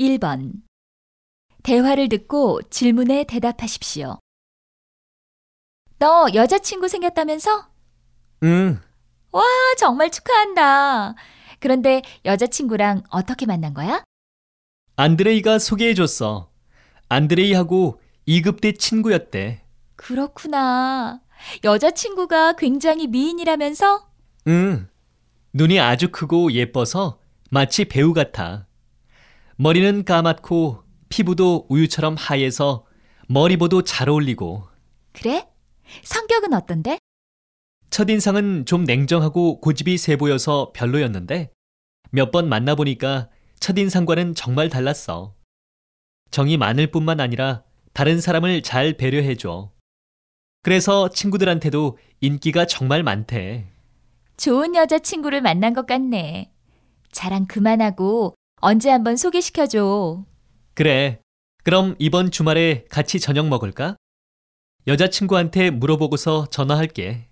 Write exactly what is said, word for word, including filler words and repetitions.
일 번. 대화를 듣고 질문에 대답하십시오. 너 여자친구 생겼다면서? 응, 와, 정말 축하한다. 그런데 여자친구랑 어떻게 만난 거야? 안드레이가 소개해줬어. 안드레이하고 이 급 때 친구였대. 그렇구나. 여자친구가 굉장히 미인이라면서? 응, 눈이 아주 크고 예뻐서 마치 배우 같아. 머리는 까맣고 피부도 우유처럼 하얘서 머리보도 잘 어울리고. 그래? 성격은 어떤데? 첫인상은 좀 냉정하고 고집이 세 보여서 별로였는데 몇 번 만나보니까 첫인상과는 정말 달랐어. 정이 많을 뿐만 아니라 다른 사람을 잘 배려해줘. 그래서 친구들한테도 인기가 정말 많대. 좋은 여자친구를 만난 것 같네. 자랑 그만하고 언제 한번 소개시켜줘. 그래, 그럼 이번 주말에 같이 저녁 먹을까? 여자친구한테 물어보고서 전화할게.